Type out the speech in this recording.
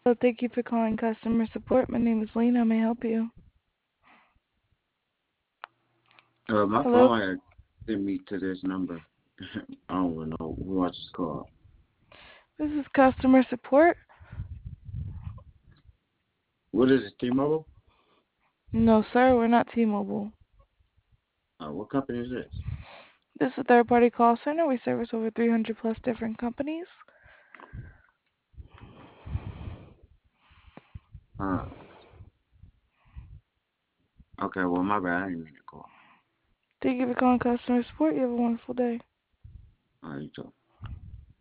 Hello, thank you for calling customer support. My name is Lena. May I help you? My Hello, phone had sent me to this number. I don't even know who I just called. this is customer support. What is it, T-Mobile? No, sir, we're not T-Mobile. What company is this? This is a third-party call center. We service over 300 plus different companies. Uh, okay, well, my bad. I didn't mean to call. Thank you for calling customer support. You have a wonderful day. You too.